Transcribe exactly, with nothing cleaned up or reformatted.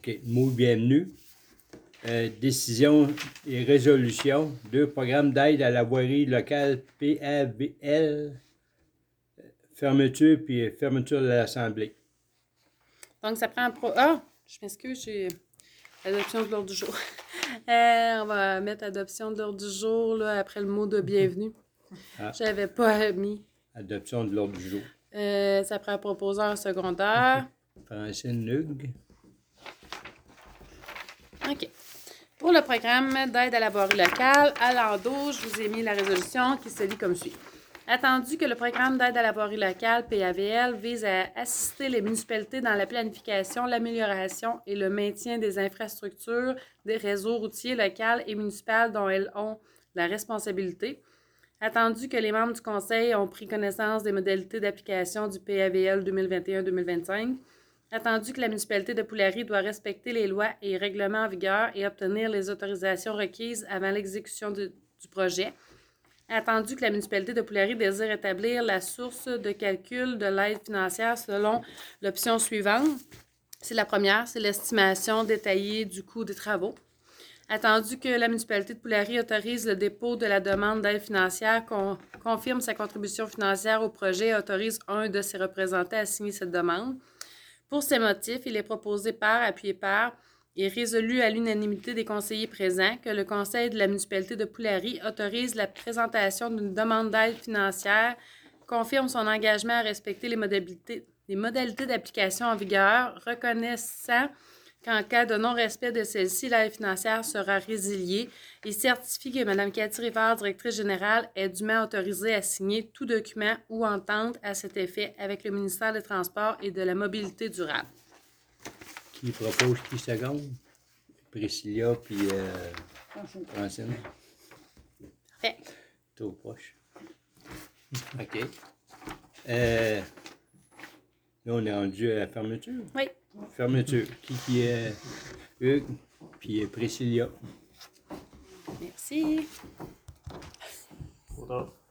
OK. Mot bienvenue. Euh, décision et résolution. Deux programmes d'aide à la voirie locale P A V L. Fermeture puis fermeture de l'Assemblée. Donc, ça prend un pro... Ah! Je m'excuse, j'ai l'adoption de l'ordre du jour. euh, on va mettre adoption de l'ordre du jour là, après le mot de bienvenue. Ah. Je n'avais pas mis. Adoption de l'ordre du jour. Euh, ça prend un proposeur secondaire. Francine Hugues. OK. Pour le programme d'aide à la voirie locale, à l'endos, je vous ai mis la résolution qui se lit comme suit. Attendu que le programme d'aide à la voirie locale, P A V L, vise à assister les municipalités dans la planification, l'amélioration et le maintien des infrastructures des réseaux routiers locaux et municipaux dont elles ont la responsabilité. Attendu que les membres du Conseil ont pris connaissance des modalités d'application du P A V L deux mille vingt et un deux mille vingt-cinq. Attendu que la municipalité de Poulari doit respecter les lois et règlements en vigueur et obtenir les autorisations requises avant l'exécution de, du projet. Attendu que la municipalité de Poulari désire établir la source de calcul de l'aide financière selon l'option suivante. C'est la première, c'est l'estimation détaillée du coût des travaux. Attendu que la municipalité de Poulari autorise le dépôt de la demande d'aide financière, con, confirme sa contribution financière au projet et autorise un de ses représentants à signer cette demande. Pour ces motifs, il est proposé par, appuyé par, et résolu à l'unanimité des conseillers présents que le conseil de la municipalité de Poulari autorise la présentation d'une demande d'aide financière, confirme son engagement à respecter les modalités, les modalités d'application en vigueur, reconnaissant qu'en cas de non-respect de celle-ci, l'aide financière sera résiliée et certifie que Mme Cathy Rivard, directrice générale, est dûment autorisée à signer tout document ou entente à cet effet avec le ministère des Transports et de la Mobilité durable. Qui propose qui seconde? Priscilla puis euh, Francine. Parfait. Trop proche. OK. Euh, là, on est rendu à la fermeture. Oui. Fermeture. Qui qui est Hugues puis Priscilla. Merci. Trop tard.